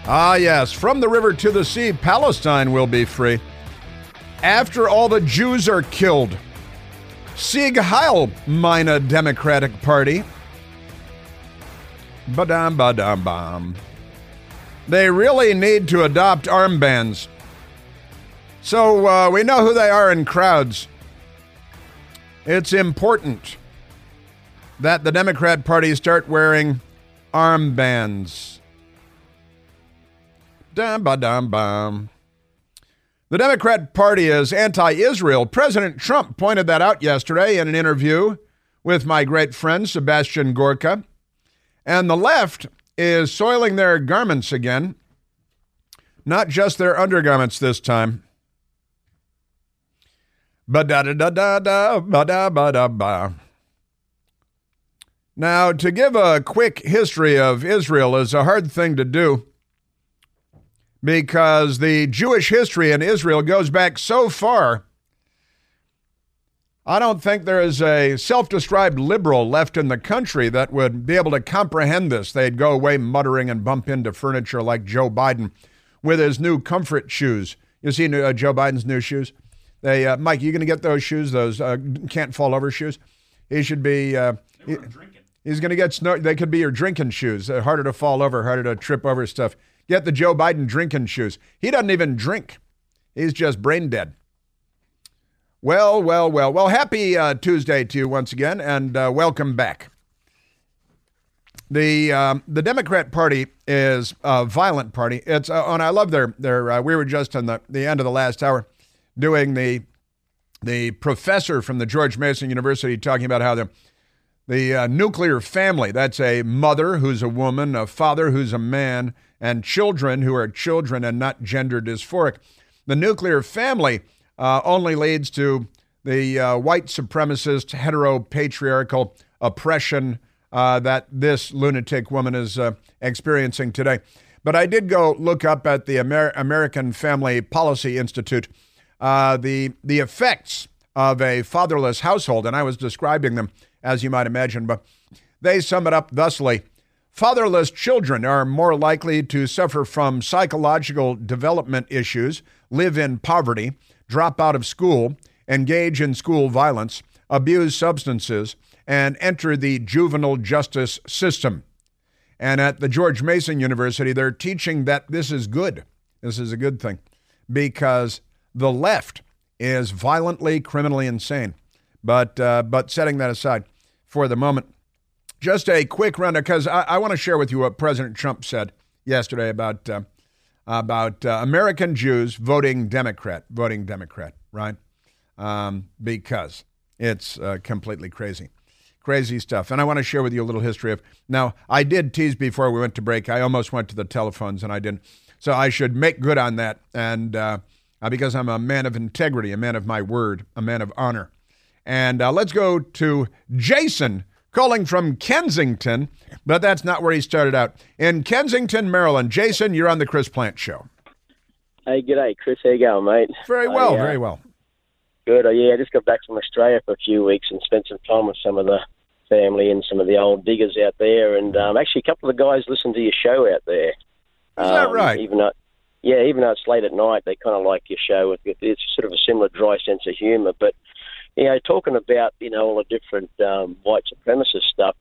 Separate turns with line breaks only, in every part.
Ah, yes, from the river to the sea, Palestine will be free. After all the Jews are killed. Sieg Heil, meine Democratic Party. Badam, badam, bam. They really need to adopt armbands. So we know who they are in crowds. It's important that the Democrat Party start wearing armbands. Dum ba dum bum. The Democrat Party is anti-Israel. President Trump pointed that out yesterday in an interview with my great friend Sebastian Gorka. And the left is soiling their garments again, not just their undergarments this time. Ba-da-da-da-da-da, ba-da-ba-da-ba. Now, to give a quick history of Israel is a hard thing to do because the Jewish history in Israel goes back so far. I don't think there is a self-described liberal left in the country that would be able to comprehend this. They'd go away muttering and bump into furniture like Joe Biden with his new comfort shoes. You see Joe Biden's new shoes? Mike, you going to get those shoes, those can't fall over shoes? He should be... he's going to get they could be your drinking shoes. They're harder to fall over, harder to trip over stuff. Get the Joe Biden drinking shoes. He doesn't even drink. He's just brain dead. Well, happy Tuesday to you once again, and welcome back. The Democrat Party is a violent party. It's and I love their we were just on the end of the last hour doing the professor from the George Mason University talking about how the nuclear family, that's a mother who's a woman, a father who's a man, and children who are children and not gender dysphoric. The nuclear family only leads to the white supremacist, heteropatriarchal oppression that this lunatic woman is experiencing today. But I did go look up at the American Family Policy Institute the effects of a fatherless household, and I was describing them, as you might imagine, but they sum it up thusly. Fatherless children are more likely to suffer from psychological development issues, live in poverty, drop out of school, engage in school violence, abuse substances, and enter the juvenile justice system. And at the George Mason University, they're teaching that this is good. This is a good thing because the left is violently, criminally insane. But setting that aside for the moment, just a quick rundown, because I want to share with you what President Trump said yesterday about American Jews voting Democrat, right? Because it's completely crazy stuff. And I want to share with you a little history of, now, I did tease before we went to break. I almost went to the telephones and I didn't. So I should make good on that. And because I'm a man of integrity, a man of my word, a man of honor. And let's go to Jason calling from Kensington, but that's not where he started out. In Kensington, Maryland. Jason, you're on the Chris Plante Show.
Hey, g'day, Chris. How you going, mate?
Very well, very well.
Good. I just got back from Australia for a few weeks and spent some time with some of the family and some of the old diggers out there. And actually, a couple of the guys listen to your show out there.
Is that right?
Even though it's late at night, they kind of like your show. It's sort of a similar dry sense of humour. But, talking about, all the different white supremacist stuff,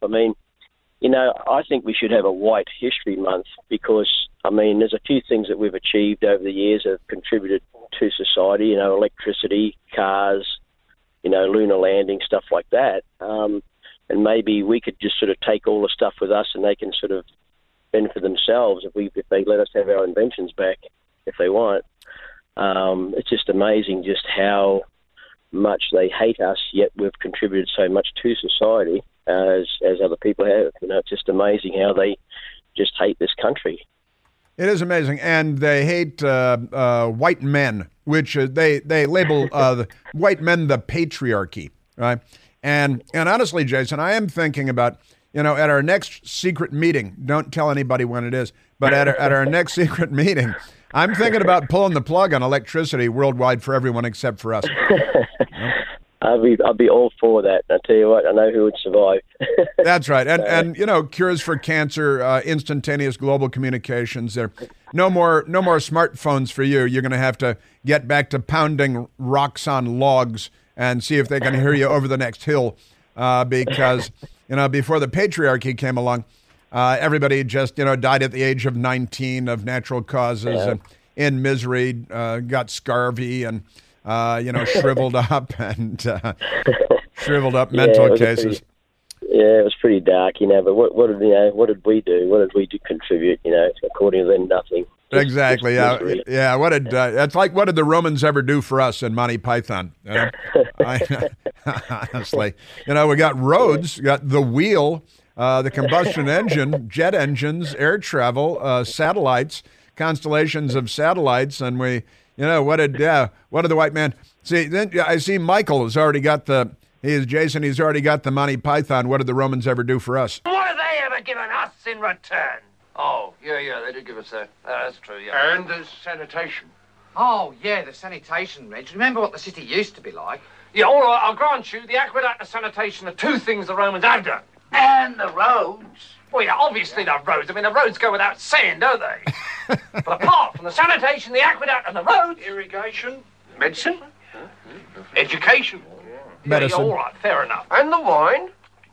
I think we should have a White History Month because, there's a few things that we've achieved over the years that have contributed to society, electricity, cars, lunar landing, stuff like that. And maybe we could just sort of take all the stuff with us and they can sort of fend for themselves if they let us have our inventions back, if they want. It's just amazing just how much they hate us, yet we've contributed so much to society as other people have. It's just amazing how they just hate this country.
It is amazing, and they hate white men, which they label white men the patriarchy, right? And honestly, Jason, I am thinking about, at our next secret meeting, don't tell anybody when it is, but at our next secret meeting, I'm thinking about pulling the plug on electricity worldwide for everyone except for us.
I'd be all for that. I tell you what, I know who would survive.
That's right, and cures for cancer, instantaneous global communications. no more smartphones for you. You're going to have to get back to pounding rocks on logs and see if they can hear you over the next hill, because before the patriarchy came along, everybody just died at the age of 19 of natural causes and in misery, got scurvy and shriveled up and shriveled up mental cases.
It was pretty dark, but what did we do? What did we contribute? According to them, nothing.
Exactly. Yeah. What did the Romans ever do for us in Monty Python? Honestly, we got roads, we got the wheel, the combustion engine, jet engines, air travel, satellites, constellations of satellites, and we, what did the white man see? Then I see Michael has already got He's already got the Monty Python. What did the Romans ever do for us?
What have they ever given us in return?
Oh, yeah, they did give us that. That's true, yeah.
And the sanitation.
Oh, yeah, the sanitation, Reg. Remember what the city used to be like?
Yeah, all right, I'll grant you the aqueduct and sanitation are two things the Romans have done.
And the roads.
Well, yeah, obviously the roads. I mean, the roads go without saying, don't they? But apart from the sanitation, the aqueduct and the roads...
Irrigation, medicine, education.
Medicine.
Yeah, all right, fair enough.
And the wine.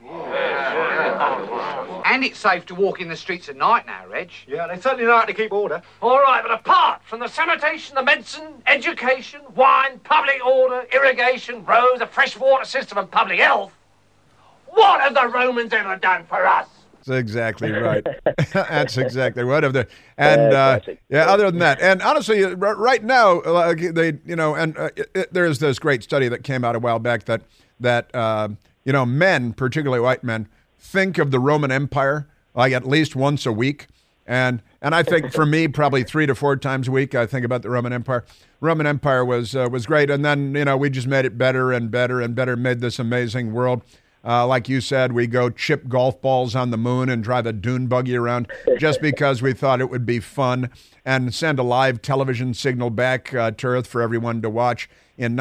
And it's safe to walk in the streets at night now, Reg.
Yeah, they certainly know how to keep order. All right, but apart from the sanitation, the medicine, education, wine, public order, irrigation, roads, a fresh water system and public health, what have the Romans ever done for us?
That's exactly right. That's exactly what of the other than that, and honestly, right now, there's this great study that came out a while back that men, particularly white men, think of the Roman Empire like at least once a week, and I think for me probably 3 to 4 times a week I think about the Roman Empire. Roman Empire was great, and then we just made it better and better and better, made this amazing world. Like you said, we go chip golf balls on the moon and drive a dune buggy around just because we thought it would be fun, and send a live television signal back to Earth for everyone to watch in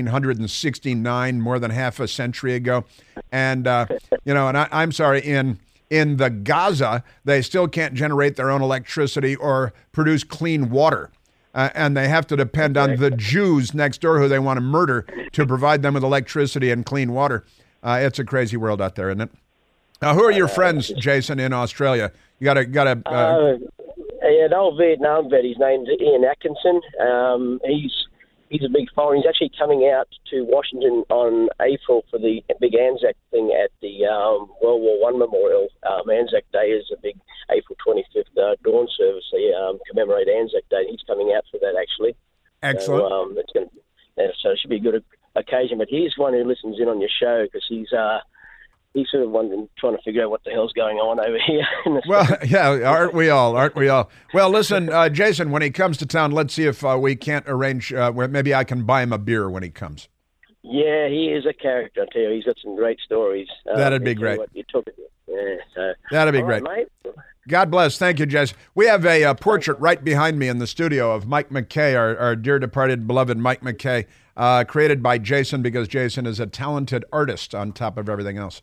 1969, more than half a century ago. And, I'm sorry, in the Gaza, they still can't generate their own electricity or produce clean water. And they have to depend on the Jews next door who they want to murder to provide them with electricity and clean water. It's a crazy world out there, isn't it? Who are your friends, Jason, in Australia? You got
an old Vietnam vet. His name's Ian Atkinson. He's a big foreigner. He's actually coming out to Washington on April for the big Anzac thing at the World War I Memorial. Anzac Day is a big April 25th dawn service. They commemorate Anzac Day. He's coming out for that, actually.
Excellent.
So it should be a good occasion. But he's one who listens in on your show because he's sort of trying to figure out what the hell's going on over here.
Well, yeah, aren't we all? Well, listen, Jason, when he comes to town, let's see if we can't arrange where maybe I can buy him a beer when he comes.
Yeah, he is a character, I tell you. He's got some great stories.
That'd be great. That'd be great.
Right, mate.
God bless. Thank you, Jason. We have a portrait right behind me in the studio of Mike McKay, our dear departed, beloved Mike McKay, created by Jason because Jason is a talented artist on top of everything else.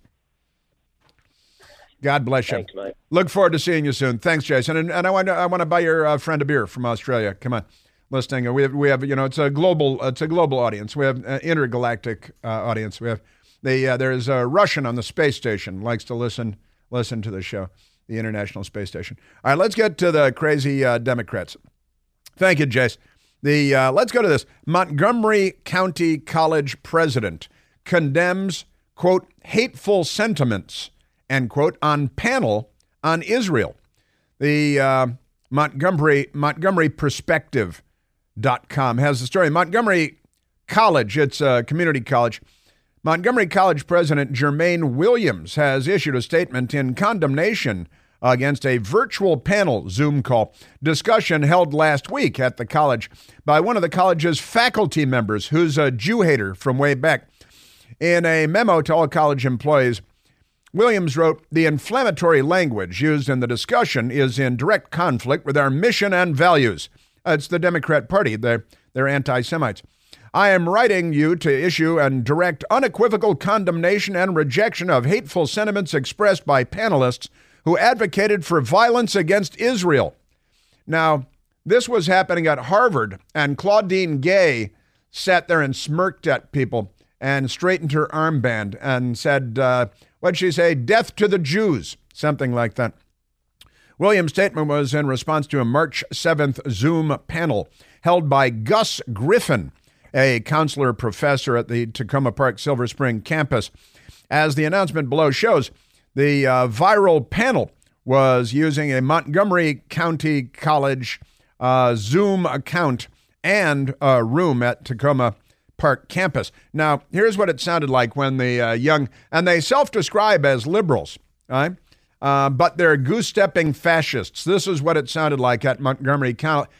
God bless you.
Thanks, mate.
Look forward to seeing you soon. Thanks, Jason. And I want to buy your friend a beer from Australia. Come on, listening. We have it's a global audience. We have an intergalactic audience. We have there's a Russian on the space station likes to listen to the show, the International Space Station. All right, let's get to the crazy Democrats. Thank you, Jace. Let's go to this. Montgomery County College president condemns, quote, hateful sentiments, end quote, on panel on Israel. The MontgomeryPerspective.com has the story. Montgomery College, it's a community college. Montgomery College President Jermaine Williams has issued a statement in condemnation against a virtual panel Zoom call discussion held last week at the college by one of the college's faculty members who's a Jew hater from way back. In a memo to all college employees, Williams wrote, "The inflammatory language used in the discussion is in direct conflict with our mission and values." It's the Democrat Party. They're anti-Semites. "I am writing you to issue and direct unequivocal condemnation and rejection of hateful sentiments expressed by panelists who advocated for violence against Israel." Now, This was happening at Harvard, and Claudine Gay sat there and smirked at people and straightened her armband and said, what'd she say? Death to the Jews, something like that. Williams' statement was in response to a March 7th Zoom panel held by Gus Griffin, a counselor professor at the Tacoma Park Silver Spring campus. As the announcement below shows, the viral panel was using a Montgomery County College Zoom account and a room at Tacoma Park campus. Now, here's what it sounded like when the young, and they self-describe as liberals, right? But they're goose-stepping fascists. This is what it sounded like at Montgomery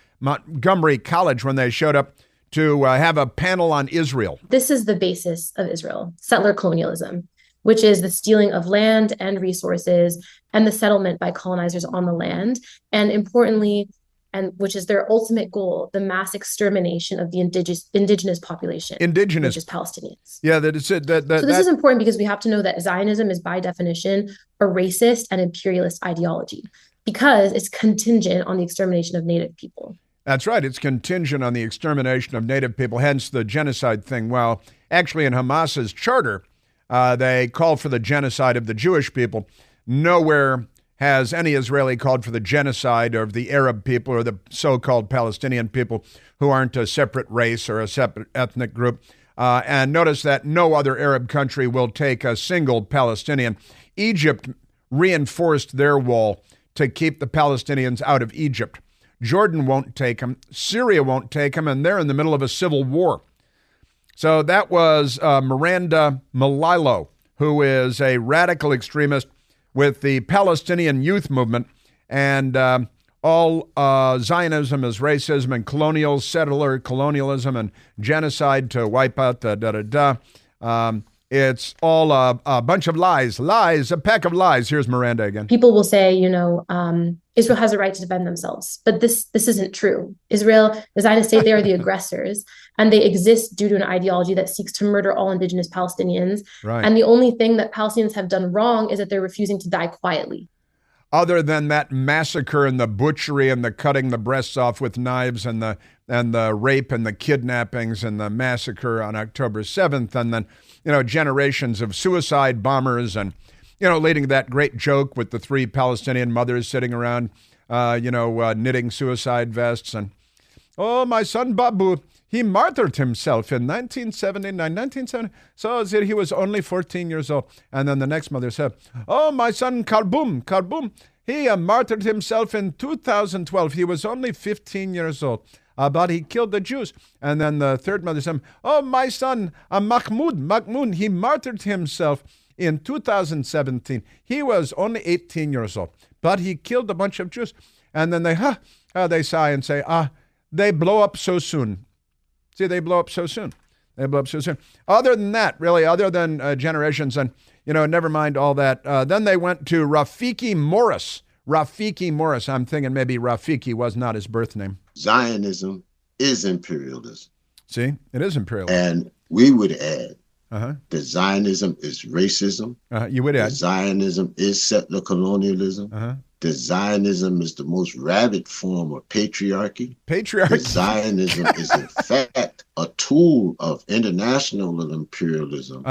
College when they showed up to have a panel on Israel.
This is the basis of Israel, settler colonialism, which is the stealing of land and resources and the settlement by colonizers on the land. And importantly, and which is their ultimate goal, the mass extermination of the indigenous population, which is Palestinians.
Yeah, that's it.
So this is important because we have to know that Zionism is by definition a racist and imperialist ideology because it's contingent on the extermination of Native people.
That's right. It's contingent on the extermination of Native people, hence the genocide thing. Well, actually in Hamas's charter, they call for the genocide of the Jewish people. Nowhere has any Israeli called for the genocide of the Arab people or the so-called Palestinian people who aren't a separate race or a separate ethnic group. And notice that no other Arab country will take a single Palestinian. Egypt reinforced their wall to keep the Palestinians out of Egypt. Jordan won't take them. Syria won't take them, and they're in the middle of a civil war. So that was Miranda Malilo, who is a radical extremist with the Palestinian Youth Movement, and all Zionism is racism and settler colonialism and genocide to wipe out it's all a bunch of lies, a pack of lies. Here's Miranda again.
People will say, Israel has a right to defend themselves, but this isn't true. Israel, the Zionist state, they are the aggressors, and they exist due to an ideology that seeks to murder all indigenous Palestinians.
Right.
And the only thing that Palestinians have done wrong is that they're refusing to die quietly.
Other than that massacre and the butchery and the cutting the breasts off with knives and the rape and the kidnappings and the massacre on October 7th, and then, generations of suicide bombers and, leading to that great joke with the 3 Palestinian mothers sitting around, knitting suicide vests. And, oh, my son Babu, he martyred himself in 1970. So he was only 14 years old. And then the next mother said, oh, my son Kalboum, he martyred himself in 2012. He was only 15 years old. But he killed the Jews. And then the third mother said, oh, my son Mahmoud, he martyred himself in 2017. He was only 18 years old, but he killed a bunch of Jews. And then they sigh and say, they blow up so soon. See, they blow up so soon. Other than that, really, other than generations, and, never mind all that. Then they went to Rafiki Morris. I'm thinking maybe Rafiki was not his birth name.
Zionism is imperialism.
See, it is imperialism.
And we would add that Zionism is racism.
You would add.
Zionism is settler colonialism. That Zionism is the most rabid form of patriarchy. That Zionism is, in fact, a tool of international imperialism.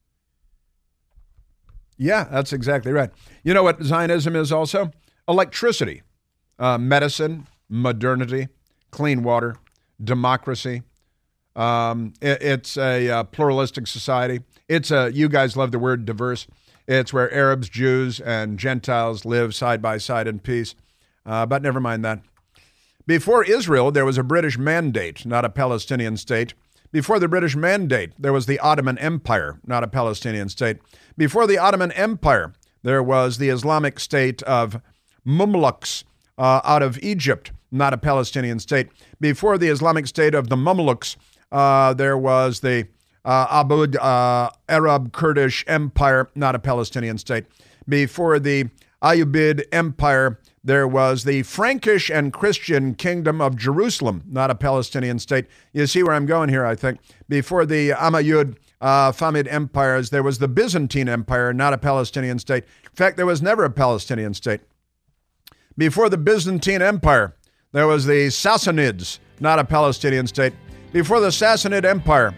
Yeah, that's exactly right. You know what Zionism is also? Electricity, medicine, modernity, clean water, democracy. It's a pluralistic society. You guys love the word diverse. It's where Arabs, Jews, and Gentiles live side by side in peace. But never mind that. Before Israel, there was a British mandate, not a Palestinian state. Before the British mandate, there was the Ottoman Empire, not a Palestinian state. Before the Ottoman Empire, there was the Islamic state of Mamluks out of Egypt, not a Palestinian state. Before the Islamic state of the Mamluks, there was the Abu Arab Kurdish Empire, not a Palestinian state. Before the Ayyubid Empire, there was the Frankish and Christian Kingdom of Jerusalem, not a Palestinian state. You see where I'm going here, I think. Before the Umayyad Fatimid empires, there was the Byzantine Empire, not a Palestinian state. In fact, there was never a Palestinian state. Before the Byzantine Empire, there was the Sassanids, not a Palestinian state. Before the Sassanid Empire,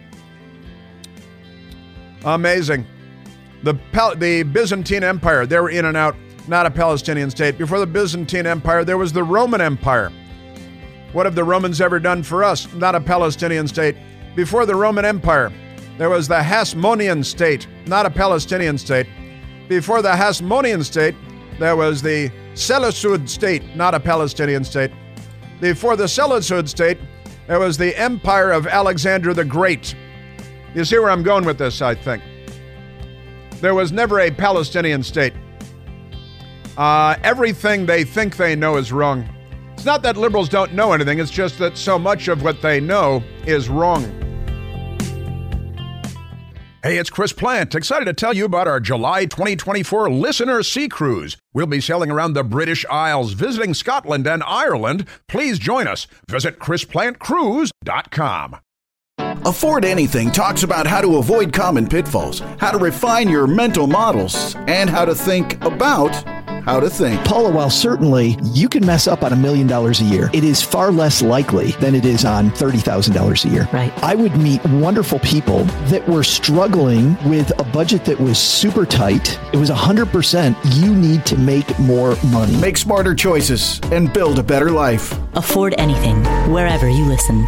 amazing. The Byzantine Empire, they were in and out, not a Palestinian state. Before the Byzantine Empire, there was the Roman Empire. What have the Romans ever done for us? Not a Palestinian state. Before the Roman Empire, there was the Hasmonean state, not a Palestinian state. Before the Hasmonean state, there was the Seleucid state, not a Palestinian state. Before the Seleucid state, there was the Empire of Alexander the Great. You see where I'm going with this, I think. There was never a Palestinian state. Everything they think they know is wrong. It's not that liberals don't know anything, it's just that so much of what they know is wrong. Hey, it's Chris Plant, excited to tell you about our July 2024 Listener Sea Cruise. We'll be sailing around the British Isles, visiting Scotland and Ireland. Please join us. Visit ChrisPlantCruise.com.
Afford Anything talks about how to avoid common pitfalls, how to refine your mental models, and how to think about how to think.
Paula, while certainly you can mess up on $1 million a year, it is far less likely than it is on $30,000 a year.
Right.
I would meet wonderful people that were struggling with a budget that was super tight. It was 100% you need to make more money.
Make smarter choices and build a better life.
Afford Anything, wherever you listen.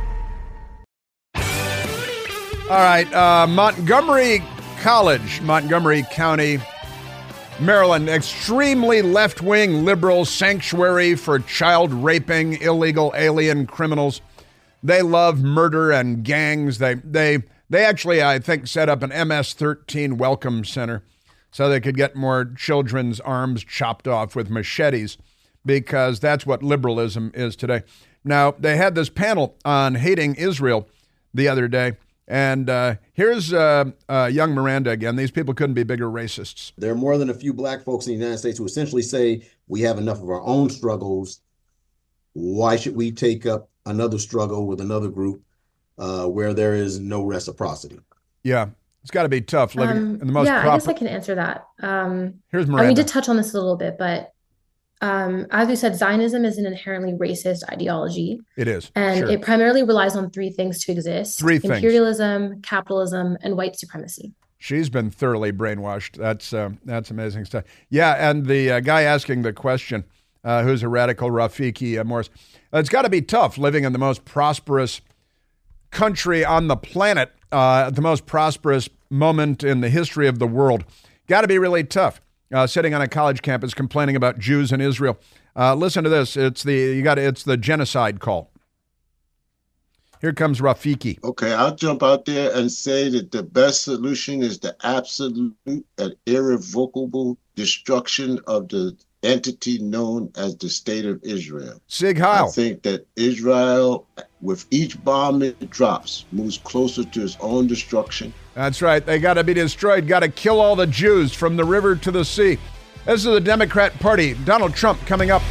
All right, Montgomery College, Montgomery County, Maryland, extremely left-wing liberal sanctuary for child raping, illegal alien criminals. They love murder and gangs. They actually, I think, set up an MS-13 welcome center so they could get more children's arms chopped off with machetes, because that's what liberalism is today. Now, they had this panel on hating Israel the other day. And here's young Miranda again. These people couldn't be bigger racists.
There are more than a few black folks in the United States who essentially say we have enough of our own struggles. Why should we take up another struggle with another group where there is no reciprocity?
Yeah, it's got to be tough living in the most
I
proper...
guess I can answer that.
Here's Miranda.
We did touch on this a little bit, but as we said, Zionism is an inherently racist ideology.
It is.
And it primarily relies on three things to exist. Imperialism, capitalism, and white supremacy.
She's been thoroughly brainwashed. That's amazing stuff. Yeah, and the guy asking the question, who's a radical, Rafiki Morris, it's got to be tough living in the most prosperous country on the planet, the most prosperous moment in the history of the world. Got to be really tough. Sitting on a college campus complaining about Jews in Israel. Listen to this. It's the genocide call. Here comes Rafiki.
Okay, I'll jump out there and say that the best solution is the absolute and irrevocable destruction of the entity known as the State of Israel.
Sig Heil.
I think that Israel, with each bomb it drops, moves closer to its own destruction.
That's right. They got to be destroyed. Got to kill all the Jews from the river to the sea. This is the Democrat Party. Donald Trump coming up.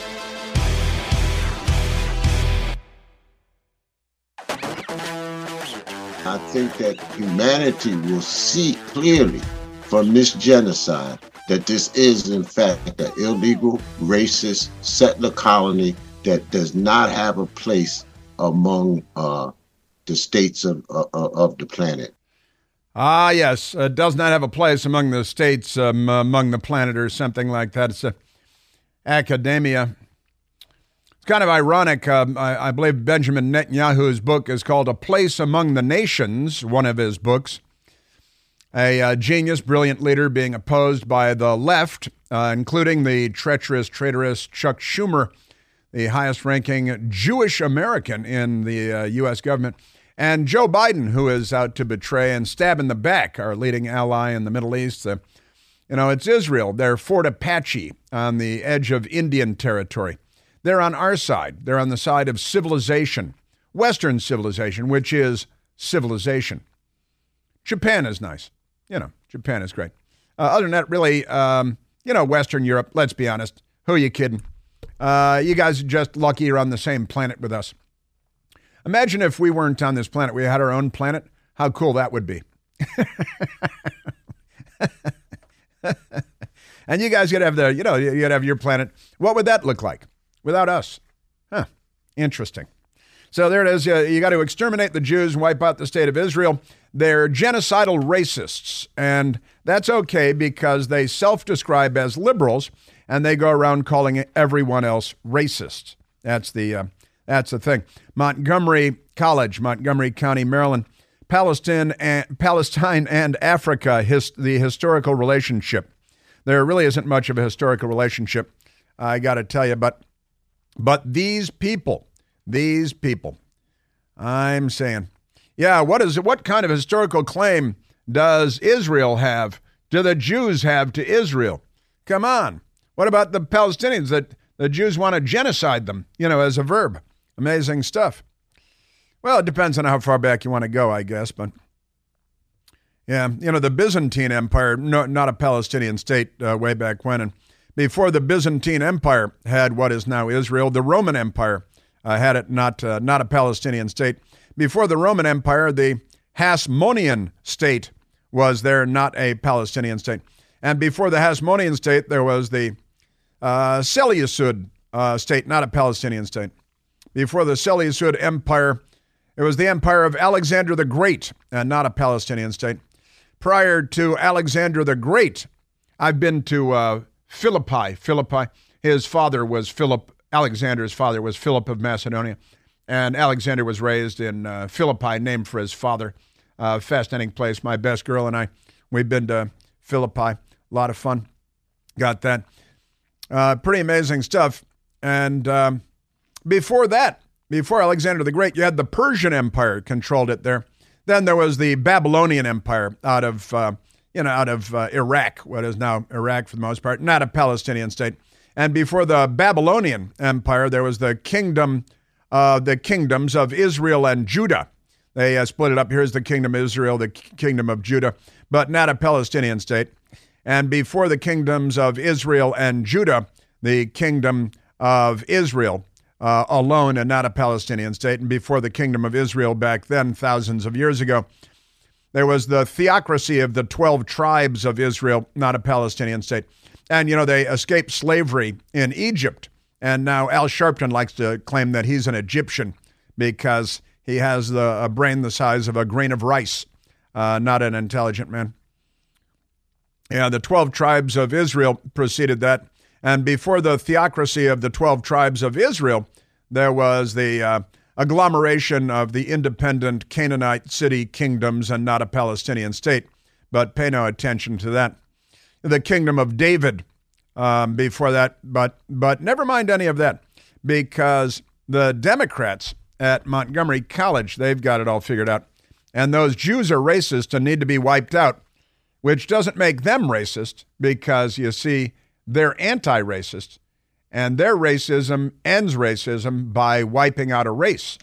I think that humanity will see clearly from this genocide that this is, in fact, an illegal, racist settler colony that does not have a place among the states of the planet.
Ah, yes. It does not have a place among the states, among the planet or something like that. It's academia. It's kind of ironic. I believe Benjamin Netanyahu's book is called A Place Among the Nations, one of his books. A genius, brilliant leader being opposed by the left, including the treacherous, traitorous Chuck Schumer, the highest-ranking Jewish American in the U.S. government, and Joe Biden, who is out to betray and stab in the back our leading ally in the Middle East. It's Israel. They're Fort Apache on the edge of Indian territory. They're on our side. They're on the side of civilization, Western civilization, which is civilization. Japan is nice. Japan is great. Other than that, really, Western Europe, let's be honest. Who are you kidding? You guys are just lucky you're on the same planet with us. Imagine if we weren't on this planet. We had our own planet. How cool that would be. And you guys could have you'd have your planet. What would that look like without us? Huh. Interesting. So there it is. You got to exterminate the Jews and wipe out the state of Israel. They're genocidal racists, and that's okay because they self-describe as liberals, and they go around calling everyone else racist. That's the thing. Montgomery College, Montgomery County, Maryland. Palestine and Africa, the historical relationship. There really isn't much of a historical relationship, I got to tell you, but these people, I'm saying, yeah, what kind of historical claim does Israel have? Do the Jews have to Israel? Come on. What about the Palestinians that the Jews want to genocide them, as a verb? Amazing stuff. Well, it depends on how far back you want to go, I guess, but yeah, the Byzantine Empire, not a Palestinian state way back when, and before the Byzantine Empire had what is now Israel, the Roman Empire had it, not a Palestinian state. Before the Roman Empire, the Hasmonean state was there, not a Palestinian state. And before the Hasmonean state, there was the Seleucid state, not a Palestinian state. Before the Seleucid Empire, it was the empire of Alexander the Great, and not a Palestinian state. Prior to Alexander the Great, I've been to Philippi. His father was Philip. Alexander's father was Philip of Macedonia, and Alexander was raised in Philippi, named for his father. Fascinating place. My best girl and I, we've been to Philippi. A lot of fun. Got that. Pretty amazing stuff. And before Alexander the Great, you had the Persian Empire controlled it there. Then there was the Babylonian Empire out of Iraq, what is now Iraq for the most part, not a Palestinian state. And before the Babylonian Empire, there was the kingdoms of Israel and Judah. They split it up. Here's the kingdom of Israel, the kingdom of Judah, but not a Palestinian state. And before the kingdoms of Israel and Judah, the kingdom of Israel alone and not a Palestinian state. And before the kingdom of Israel back then, thousands of years ago, there was the theocracy of the 12 tribes of Israel, not a Palestinian state. And, they escaped slavery in Egypt. And now Al Sharpton likes to claim that he's an Egyptian because he has a brain the size of a grain of rice, not an intelligent man. Yeah, the 12 tribes of Israel preceded that. And before the theocracy of the 12 tribes of Israel, there was the agglomeration of the independent Canaanite city kingdoms and not a Palestinian state. But pay no attention to that. The kingdom of David before that, but never mind any of that, because the Democrats at Montgomery College, they've got it all figured out. And those Jews are racist and need to be wiped out, which doesn't make them racist because, you see, they're anti-racist, and their racism ends racism by wiping out a race.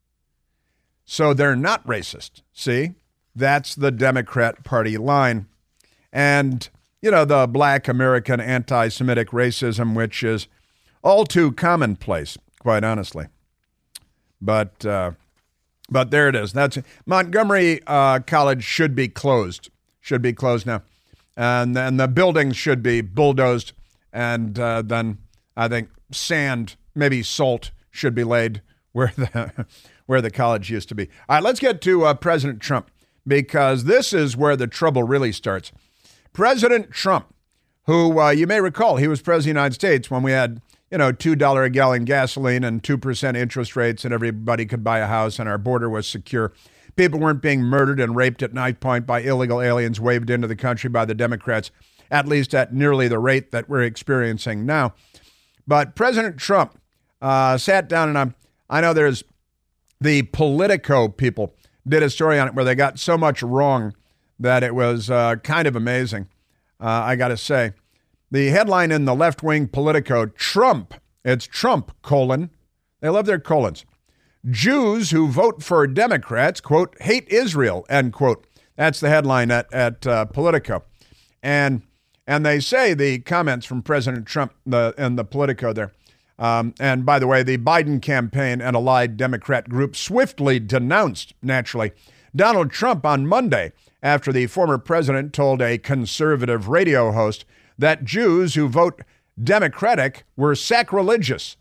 So they're not racist. See? That's the Democrat Party line. And, the Black American anti-Semitic racism, which is all too commonplace, quite honestly. But there it is. That's Montgomery College should be closed. Should be closed now. And then the buildings should be bulldozed, and then I think sand, maybe salt, should be laid where the college used to be. All right, let's get to President Trump, because this is where the trouble really starts. President Trump, who you may recall, he was president of the United States when we had $2 a gallon gasoline and 2% interest rates, and everybody could buy a house, and our border was secure. People weren't being murdered and raped at knife point by illegal aliens waved into the country by the Democrats, at least at nearly the rate that we're experiencing now. But President Trump sat down, and I know there's the Politico people did a story on it where they got so much wrong that it was kind of amazing, I got to say. The headline in the left-wing Politico, Trump, it's Trump, they love their colons. Jews who vote for Democrats, quote, hate Israel, end quote. That's the headline at Politico. And they say the comments from President Trump in the Politico there. And by the way, the Biden campaign and allied Democrat group swiftly denounced, naturally, Donald Trump on Monday after the former president told a conservative radio host that Jews who vote Democratic were sacrilegious.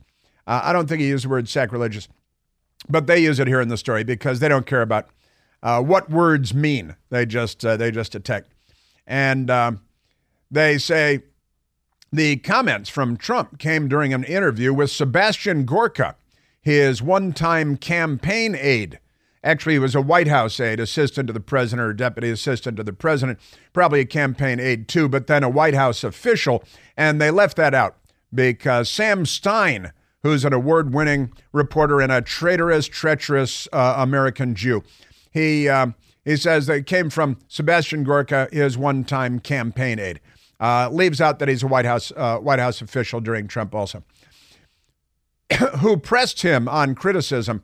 I don't think he used the word sacrilegious, but they use it here in the story because they don't care about what words mean. They just attack. And they say the comments from Trump came during an interview with Sebastian Gorka, his one-time campaign aide. Actually, he was a White House aide, assistant to the president or deputy assistant to the president, probably a campaign aide too, but then a White House official. And they left that out because Sam Stein, who's an award-winning reporter and a traitorous, treacherous American Jew, he says that it came from Sebastian Gorka, his one-time campaign aide. Leaves out that he's a White House official during Trump also, who pressed him on criticism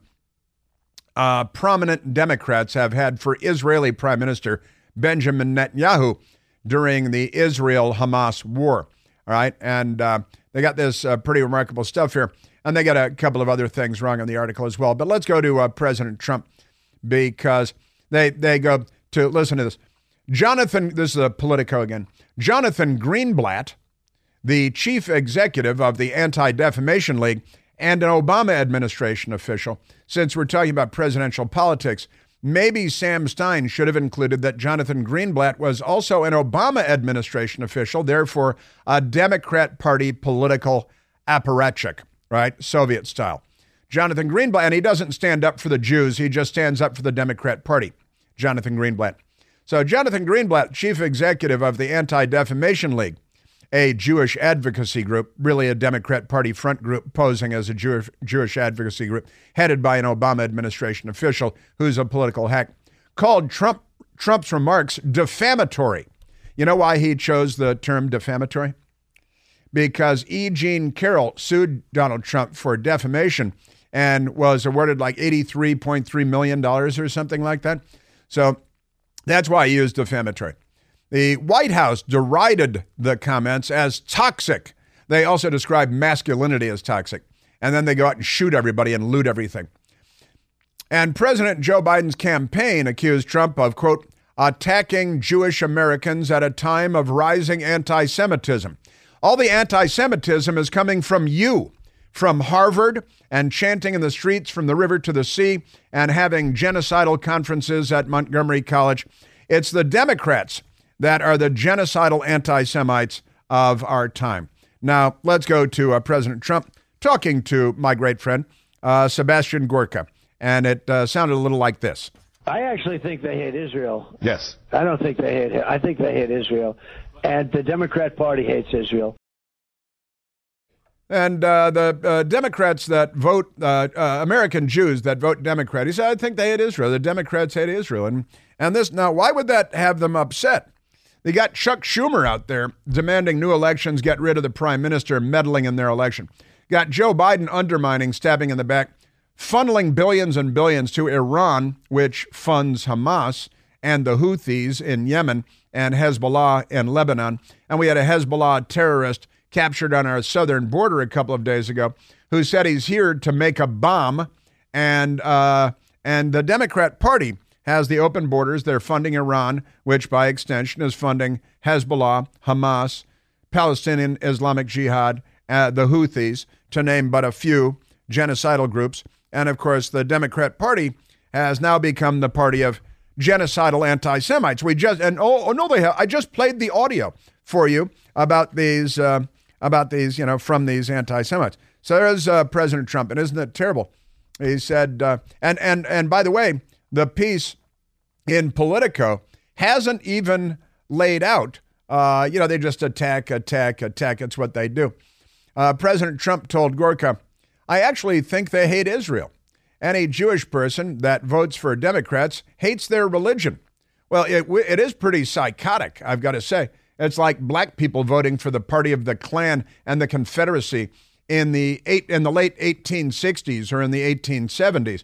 prominent Democrats have had for Israeli Prime Minister Benjamin Netanyahu during the Israel-Hamas war. All right, and they got this pretty remarkable stuff here, and they got a couple of other things wrong in the article as well. But let's go to President Trump because they go to, listen to this. This is a Politico again. Jonathan Greenblatt, the chief executive of the Anti-Defamation League and an Obama administration official, since we're talking about presidential politics, maybe Sam Stein should have included that Jonathan Greenblatt was also an Obama administration official, therefore a Democrat Party political apparatchik, right? Soviet style. Jonathan Greenblatt, and he doesn't stand up for the Jews, he just stands up for the Democrat Party, Jonathan Greenblatt. So Jonathan Greenblatt, chief executive of the Anti-Defamation League, a Jewish advocacy group, really a Democrat Party front group posing as a Jewish advocacy group, headed by an Obama administration official who's a political hack, called Trump's remarks defamatory. You know why he chose the term defamatory? Because E. Jean Carroll sued Donald Trump for defamation and was awarded like $83.3 million or something like that. So that's why he used defamatory. The White House derided the comments as toxic. They also described masculinity as toxic. And then they go out and shoot everybody and loot everything. And President Joe Biden's campaign accused Trump of, quote, attacking Jewish Americans at a time of rising anti-Semitism. All the anti-Semitism is coming from you, from Harvard, and chanting in the streets from the river to the sea, and having genocidal conferences at Montgomery College. It's the Democrats that are the genocidal anti-Semites of our time. Now, let's go to President Trump talking to my great friend, Sebastian Gorka. And it sounded a little like this.
I actually think they hate Israel.
Yes.
I don't think they hate I think they hate Israel. And the Democrat Party hates Israel.
And the Democrats that vote, American Jews that vote Democrat, he said, I think they hate Israel. The Democrats hate Israel. And this, now, why would that have them upset? They got Chuck Schumer out there demanding new elections, get rid of the prime minister, meddling in their election. Got Joe Biden undermining, stabbing in the back, funneling billions and billions to Iran, which funds Hamas and the Houthis in Yemen and Hezbollah in Lebanon. And we had a Hezbollah terrorist captured on our southern border a couple of days ago who said he's here to make a bomb. And the Democrat Party has the open borders. They're funding Iran, which by extension is funding Hezbollah, Hamas, Palestinian Islamic Jihad, the Houthis, to name but a few genocidal groups. And of course, the Democrat Party has now become the party of genocidal anti-Semites. I just played the audio for you about these, from these anti-Semites. So there's President Trump, and isn't it terrible? He said, and by the way, the piece in Politico hasn't even laid out, they just attack. It's what they do. President Trump told Gorka, I actually think they hate Israel. Any Jewish person that votes for Democrats hates their religion. Well, it is pretty psychotic, I've got to say. It's like black people voting for the party of the Klan and the Confederacy in the late 1860s or in the 1870s.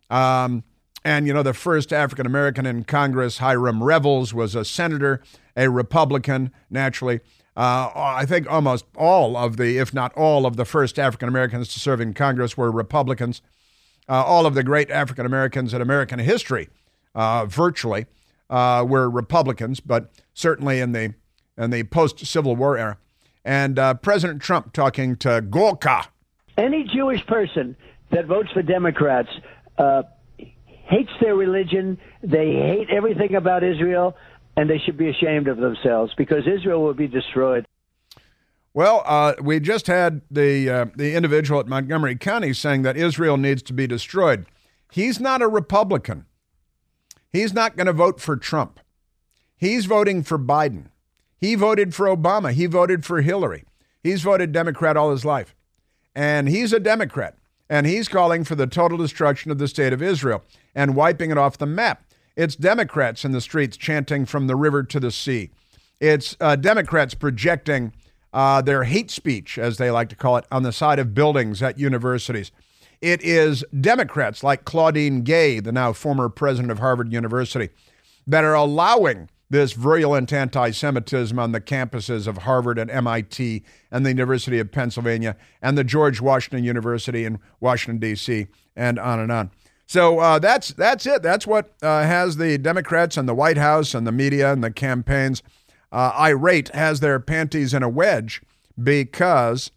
The first African-American in Congress, Hiram Revels, was a senator, a Republican, naturally. I think almost all of if not all of the first African-Americans to serve in Congress were Republicans. All of the great African-Americans in American history, virtually, were Republicans, but certainly in the post-Civil War era. And President Trump talking to Gorka.
Any Jewish person that votes for Democrats hates their religion. They hate everything about Israel, and they should be ashamed of themselves because Israel will be destroyed.
Well, we just had the individual at Montgomery County saying that Israel needs to be destroyed. He's not a Republican. He's not going to vote for Trump. He's voting for Biden. He voted for Obama. He voted for Hillary. He's voted Democrat all his life. And he's a Democrat. And he's calling for the total destruction of the state of Israel and wiping it off the map. It's Democrats in the streets chanting from the river to the sea. It's Democrats projecting their hate speech, as they like to call it, on the side of buildings at universities. It is Democrats like Claudine Gay, the now former president of Harvard University, that are allowing this virulent anti-Semitism on the campuses of Harvard and MIT and the University of Pennsylvania and the George Washington University in Washington, D.C., and on and on. So that's it. That's what has the Democrats and the White House and the media and the campaigns irate, has their panties in a wedge because...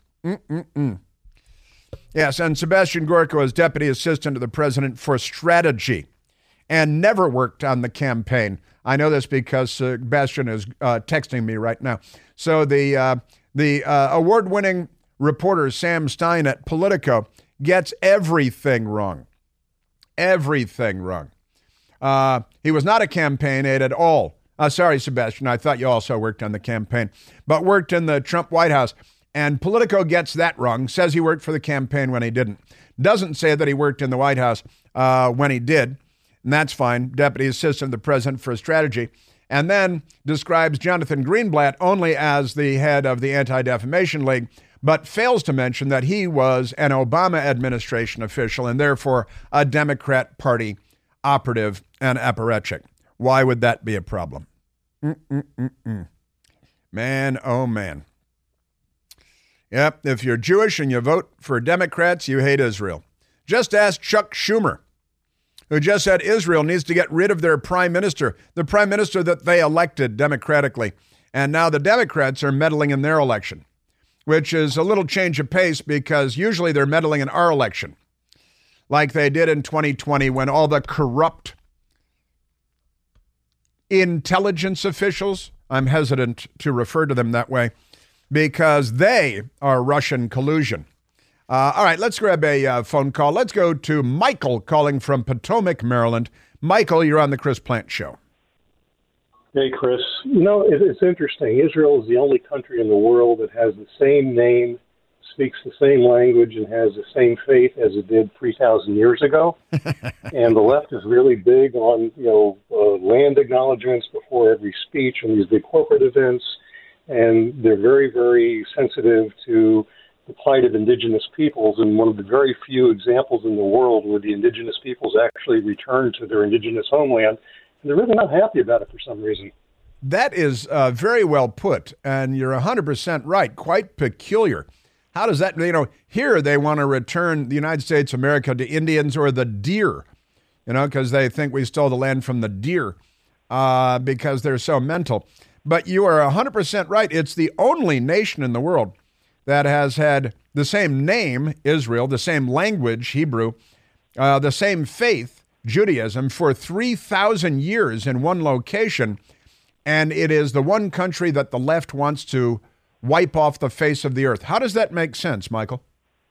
Yes, and Sebastian Gorka is Deputy Assistant to the President for Strategy and never worked on the campaign. I know this because Sebastian is texting me right now. So the award-winning reporter Sam Stein at Politico gets everything wrong. Everything wrong. He was not a campaign aide at all. Sorry, Sebastian, I thought you also worked on the campaign, but worked in the Trump White House. And Politico gets that wrong, says he worked for the campaign when he didn't. Doesn't say that he worked in the White House when he did, and that's fine. Deputy Assistant to the President for Strategy. And then describes Jonathan Greenblatt only as the head of the Anti-Defamation League, but fails to mention that he was an Obama administration official and therefore a Democrat Party operative and apparatchik. Why would that be a problem? Man, oh man. Yep, if you're Jewish and you vote for Democrats, you hate Israel. Just ask Chuck Schumer, who just said Israel needs to get rid of their prime minister, the prime minister that they elected democratically. And now the Democrats are meddling in their election, which is a little change of pace because usually they're meddling in our election, like they did in 2020 when all the corrupt intelligence officials, I'm hesitant to refer to them that way, because they are Russian collusion. All right, let's grab a phone call. Let's go to Michael calling from Potomac, Maryland. Michael, you're on the Chris Plante Show.
Hey, Chris. You know, it's interesting. Israel is the only country in the world that has the same name, speaks the same language, and has the same faith as it did 3,000 years ago. And the left is really big on, land acknowledgments before every speech and these big corporate events. And they're very, very sensitive to the plight of indigenous peoples. And one of the very few examples in the world where the indigenous peoples actually return to their indigenous homeland, and they're really not happy about it for some reason.
That is very well put, and you're 100% right. Quite peculiar. How does that, here they want to return the United States of America to Indians or the deer, because they think we stole the land from the deer because they're so mental. But you are 100% right. It's the only nation in the world that has had the same name, Israel, the same language, Hebrew, the same faith, Judaism, for 3,000 years in one location. And it is the one country that the left wants to wipe off the face of the earth. How does that make sense, Michael?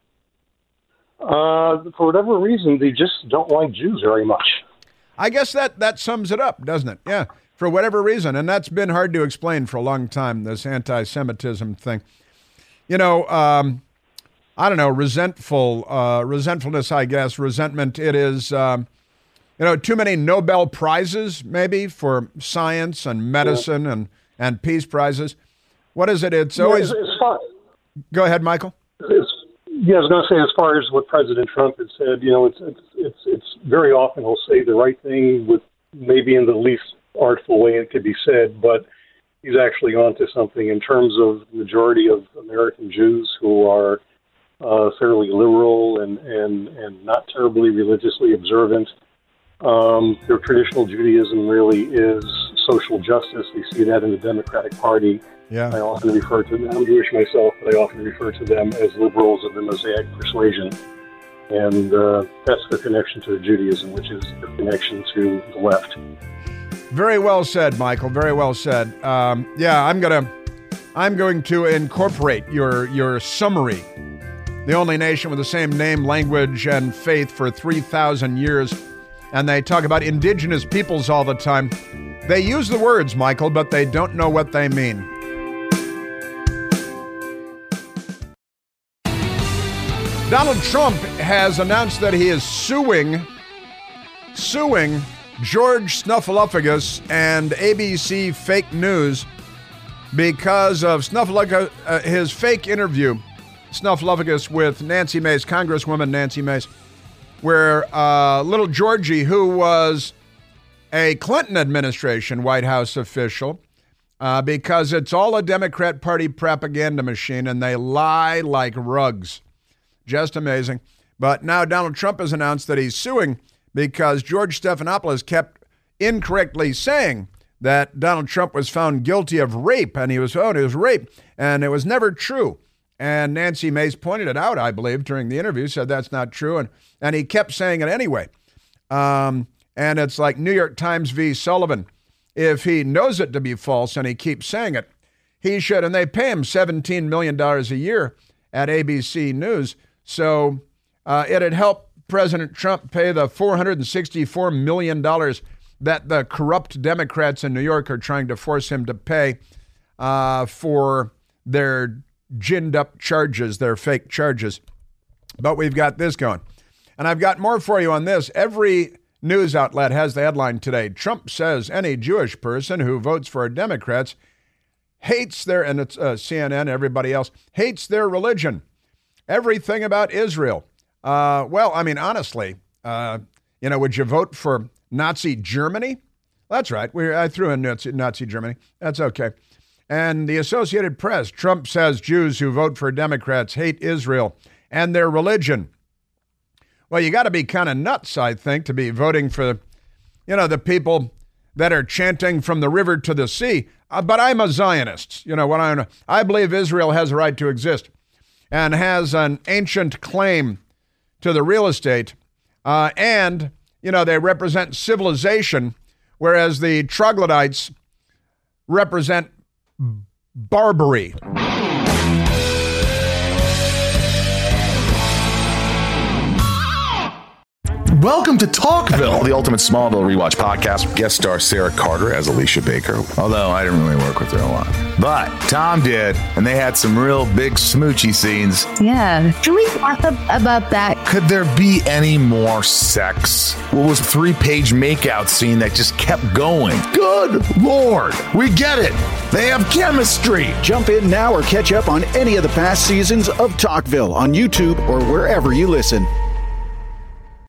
For whatever reason, they just don't like Jews very much.
I guess that sums it up, doesn't it? Yeah. For whatever reason, and that's been hard to explain for a long time, this anti-Semitism thing. I don't know, resentfulness, I guess, resentment. It is, too many Nobel Prizes, maybe, for science and medicine and peace prizes. What is it? It's always... Go ahead, Michael.
I was going to say, as far as what President Trump had said, it's very often he'll say the right thing with maybe in the least artful way it could be said, but he's actually onto something in terms of the majority of American Jews who are fairly liberal and not terribly religiously observant. Their traditional Judaism really is social justice. We see that in the Democratic Party.
Yeah.
I often refer to them, I'm Jewish myself, but I often refer to them as liberals of the Mosaic persuasion. And that's the connection to Judaism, which is the connection to the left.
Very well said, Michael. Very well said. Yeah, I'm going to incorporate your summary. The only nation with the same name, language, and faith for 3,000 years. And they talk about indigenous peoples all the time. They use the words, Michael, but they don't know what they mean. Donald Trump has announced that he is suing George Snuffleupagus and ABC Fake News because of his fake interview, Snuffleupagus, with Nancy Mace, Congresswoman Nancy Mace, where little Georgie, who was a Clinton administration White House official, because it's all a Democrat Party propaganda machine and they lie like rugs. Just amazing. But now Donald Trump has announced that he's suing because George Stephanopoulos kept incorrectly saying that Donald Trump was found guilty of rape, and it was rape, and it was never true. And Nancy Mace pointed it out, I believe, during the interview, said that's not true, and he kept saying it anyway. And it's like New York Times v. Sullivan. If he knows it to be false and he keeps saying it, he should, and they pay him $17 million a year at ABC News. So it'd help President Trump pay the $464 million that the corrupt Democrats in New York are trying to force him to pay for their ginned up charges, their fake charges. But we've got this going. And I've got more for you on this. Every news outlet has the headline today. Trump says any Jewish person who votes for Democrats hates their, and it's CNN, everybody else, hates their religion. Everything about Israel. Well, I mean, honestly, would you vote for Nazi Germany? That's right. I threw in Nazi Germany. That's okay. And the Associated Press, Trump says Jews who vote for Democrats hate Israel and their religion. Well, you got to be kind of nuts, I think, to be voting for, the people that are chanting from the river to the sea. But I'm a Zionist. I believe Israel has a right to exist and has an ancient claim to the real estate. And they represent civilization, whereas the troglodytes represent Barbary.
Welcome to Talkville, the ultimate Smallville rewatch podcast. Guest star Sarah Carter as Alicia Baker, although I didn't really work with her a lot. But Tom did, and they had some real big smoochy scenes.
Yeah. Can we talk about that?
Could there be any more sex? What was a 3-page makeout scene that just kept going? Good Lord, we get it. They have chemistry.
Jump in now or catch up on any of the past seasons of Talkville on YouTube or wherever you listen.